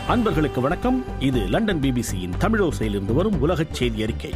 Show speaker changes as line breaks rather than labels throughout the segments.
அன்பர்களுக்கு வணக்கம். இது லண்டன் பிபிசியின் தமிழோசையிலிருந்து வரும் உலகச் செய்தி அறிக்கை.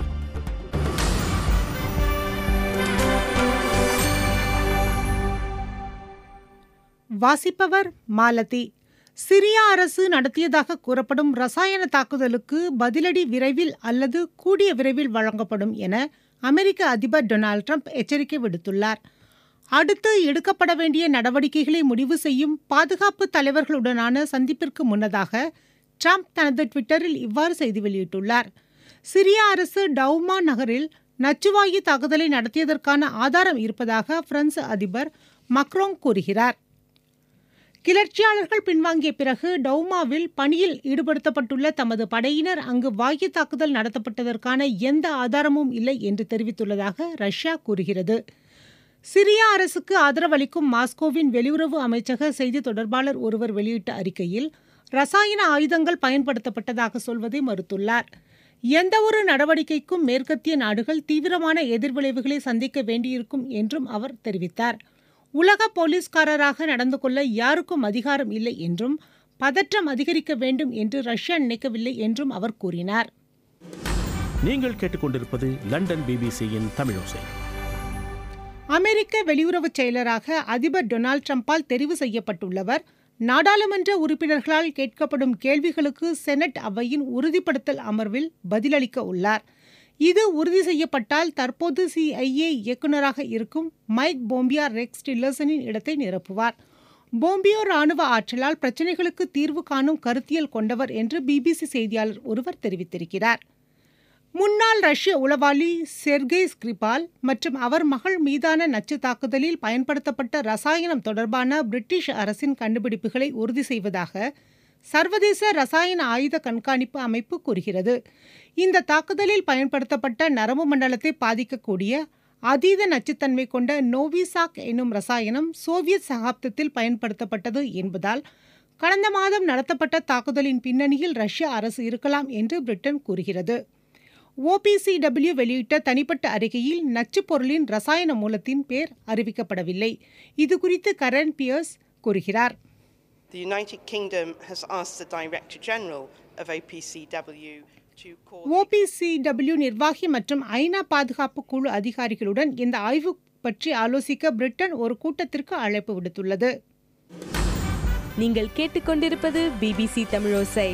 வாசிப்பவர் மாலதி. சிரியா அரசு நடத்தியதாக கூறப்படும் ரசாயன தாக்குதலுக்கு பதிலடி விரைவில் அல்லது கூடிய விரைவில் வழங்கப்படும் என அமெரிக்க அதிபர் டொனால்ட் ட்ரம்ப் எச்சரிக்கை விடுத்துள்ளார். அடுத்து எடுக்கப்பட வேண்டிய நடவடிக்கைகளை முடிவு செய்யும் பாதுகாப்பு தலைவர்களுடனான சந்திப்பிற்கு முன்னதாக ட்ரம்ப் தனது ட்விட்டரில் இவ்வாறு செய்தி வெளியிட்டுள்ளார். சிரியா அரசு டவுமா நகரில் நச்சுவாயு தாக்குதலை நடத்தியதற்கான ஆதாரம் இருப்பதாக பிரான்ஸ் அதிபர் மக்ரோன் கூறுகிறார். கிளர்ச்சியாளர்கள் பின்வாங்கிய பிறகு டவுமாவில் பணியில் ஈடுபடுத்தப்பட்டுள்ள தமது படையினர் அங்கு வாயு தாக்குதல் நடத்தப்பட்டதற்கான எந்த ஆதாரமும் இல்லை என்று தெரிவித்துள்ளதாக ரஷ்யா கூறுகிறது. சிரியா அரசுக்கு ஆதரவளிக்கும் மாஸ்கோவின் வெளியுறவு அமைச்சக செய்தி தொடர்பாளர் ஒருவர் வெளியிட்ட அறிக்கையில் ரசாயன ஆயுதங்கள் பயன்படுத்தப்பட்டதாக சொல்வதை மறுத்துள்ளார். எந்தவொரு நடவடிக்கைக்கும் மேற்கத்திய நாடுகள் தீவிரமான எதிர்விளைவுகளை சந்திக்க வேண்டியிருக்கும் என்றும் அவர் தெரிவித்தார். உலக போலீஸ்காரராக நடந்து கொள்ள யாருக்கும் அதிகாரம் இல்லை என்றும் பதற்றம் அதிகரிக்க வேண்டும் என்று ரஷ்யா நினைக்கவில்லை என்றும் அவர் கூறினார்.
நீங்கள் கேட்டுக்கொண்டிருப்பது லண்டன் பிபிசியின் தமிழோசை.
அமெரிக்க வெளியுறவு செயலராக அதிபர் டொனால்ட் ட்ரம்பால் தெரிவு செய்யப்பட்டுள்ளவர் நாடாளுமன்ற உறுப்பினர்களால் கேட்கப்படும் கேள்விகளுக்கு செனட் அவையின் உறுதிப்படுத்தல் அமர்வில் பதிலளிக்க உள்ளார். இது உறுதி செய்யப்பட்டால் தற்போது CIA இயக்குநராக இருக்கும் மைக் போம்பியோ ரெக்ஸ் டில்லர்சனின் இடத்தை நிரப்புவார். போம்பியோ ராணுவ ஆற்றலால் பிரச்சினைகளுக்கு தீர்வு காணும் கருத்தியல் கொண்டவர் என்று பிபிசி செய்தியாளர் ஒருவர் தெரிவித்திருக்கிறார். முன்னாள் ரஷ்ய உளவாளி செர்கே ஸ்கிரிபால் மற்றும் அவர் மகள் மீதான நச்சு தாக்குதலில் பயன்படுத்தப்பட்ட ரசாயனம் தொடர்பான பிரிட்டிஷ் அரசின் கண்டுபிடிப்புகளை உறுதி செய்வதாக சர்வதேச ரசாயன ஆயுத கண்காணிப்பு அமைப்பு கூறுகிறது. இந்த தாக்குதலில் பயன்படுத்தப்பட்ட நரம்பு மண்டலத்தை பாதிக்கக்கூடிய அதீத நச்சுத்தன்மை கொண்ட நோவிசாக் என்னும் ரசாயனம் சோவியத் சகாப்தத்தில் பயன்படுத்தப்பட்டது என்பதால் கடந்த மாதம் நடத்தப்பட்ட தாக்குதலின் பின்னணியில் ரஷ்ய அரசு இருக்கலாம் என்று பிரிட்டன் கூறுகிறது. OPCW வெளியிட்ட தனிப்பட்ட அறிக்கையில் நச்சுப் பொருளின் ரசாயன மூலத்தின் பேர் அறிவிக்கப்படவில்லை. இது குறித்து கரன் பியர்ஸ் கூறுகிறார்.
The United Kingdom has asked the Director General of OPCW to call
OPCW நிர்வாகி மற்றும் ஐநா பாதுகாப்பு குழு அதிகாரிகளுடன் இந்த ஆய்வு பற்றி ஆலோசிக்க பிரிட்டன் ஒரு கூட்டத்திற்கு அழைப்பு விடுத்துள்ளது.
நீங்கள் கேட்டுக்கொண்டிருப்பது பிபிசி தமிழோசை.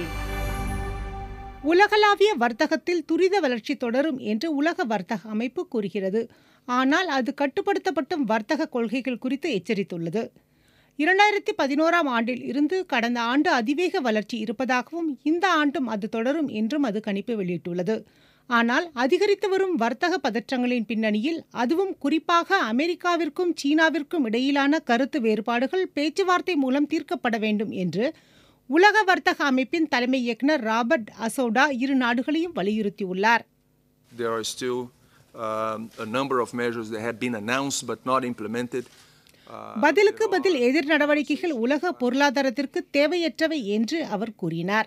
உலகளாவிய வர்த்தகத்தில் துரித வளர்ச்சி தொடரும் என்று உலக வர்த்தக அமைப்பு கூறுகிறது. ஆனால் அது கட்டுப்படுத்தப்பட்ட வர்த்தக கொள்கைகள் குறித்து எச்சரித்துள்ளது. 2011ஆம் ஆண்டில் இருந்து கடந்த ஆண்டு அதிவேக வளர்ச்சி இருப்பதாகவும் இந்த ஆண்டும் அது தொடரும் என்றும் அது கணிப்பு வெளியிட்டுள்ளது. ஆனால் அதிகரித்து வரும் வர்த்தக பதற்றங்களின் பின்னணியில் அதுவும் குறிப்பாக அமெரிக்காவிற்கும் சீனாவிற்கும் இடையிலான கருத்து வேறுபாடுகள் பேச்சுவார்த்தை மூலம் தீர்க்கப்பட வேண்டும் என்று உலக வர்த்தக அமைப்பின் தலைமை இயக்குநர் ராபர்ட் அசோடா இரு நாடுகளையும் வலியுறுத்தியுள்ளார்.
There are still a number of measures that have been announced but not implemented.
பதிலுக்கு பதில் எதிர் நடவடிக்கைகள் உலக பொருளாதாரத்திற்கு தேவையற்றவை என்று அவர் கூறினார்.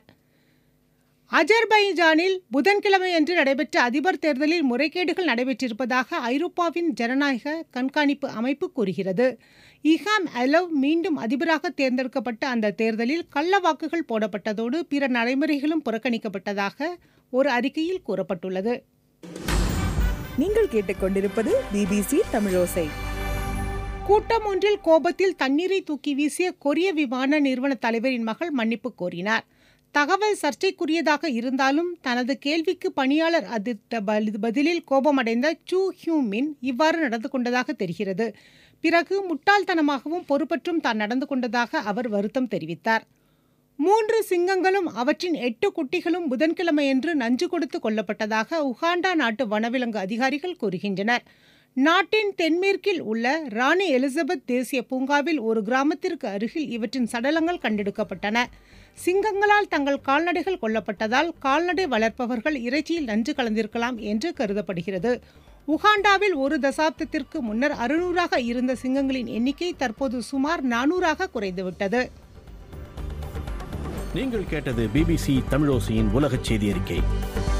அஜர்பைஜானில் புதன்கிழமையன்று நடைபெற்ற அதிபர் தேர்தலில் முறைகேடுகள் நடைபெற்றிருப்பதாக ஐரோப்பாவின் ஜனநாயக கண்காணிப்பு அமைப்பு கூறுகிறது. இஹாம் அலவ் மீண்டும் அதிபராக தேர்ந்தெடுக்கப்பட்ட அந்த தேர்தலில் கள்ள வாக்குகள் போடப்பட்டதோடு பிற நடைமுறைகளும் புறக்கணிக்கப்பட்டதாக ஒரு அறிக்கையில் கூறப்பட்டுள்ளது.
நீங்கள் கேட்டுக்கொண்டிருப்பது பிபிசி தமிழோசை.
கூட்டம் ஒன்றில் கோபத்தில் தண்ணீரை தூக்கி வீசிய கொரிய விமான நிறுவன தலைவரின் மகள் மன்னிப்பு கோரினார். தகவல் சர்ச்சைக்குரியதாக இருந்தாலும் தனது கேள்விக்கு பணியாளர் அதிர்த்த பதிலில் கோபமடைந்த சூ ஹியூமின் இவ்வாறு நடந்து கொண்டதாக தெரிகிறது. பிறகு முட்டாள்தனமாகவும் பொறுப்பற்றும் தான் நடந்து கொண்டதாக அவர் வருத்தம் தெரிவித்தார். 3 சிங்கங்களும் அவற்றின் 8 குட்டிகளும் புதன்கிழமையன்று நஞ்சு கொடுத்து கொல்லப்பட்டதாக உகாண்டா நாட்டு வனவிலங்கு அதிகாரிகள் கூறுகின்றனர். நாட்டின் தென்மேற்கில் உள்ள ராணி எலிசபெத் தேசிய பூங்காவில் ஒரு கிராமத்திற்கு அருகில் இவற்றின் சடலங்கள் கண்டெடுக்கப்பட்டன. சிங்கங்களால் தங்கள் கால்நடைகள் கொல்லப்பட்டதால் கால்நடை வளர்ப்பவர்கள் இறைச்சியில் நஞ்சு கலந்திருக்கலாம் என்று கருதப்படுகிறது. உகாண்டாவில் ஒரு தசாப்தத்திற்கு முன்னர் 600ஆக இருந்த சிங்கங்களின் எண்ணிக்கை தற்போது சுமார் 400ஆக குறைந்துவிட்டது.
நீங்கள் கேட்டது பிபிசி தமிழோசையின் உலகச் செய்தி அறிக்கை.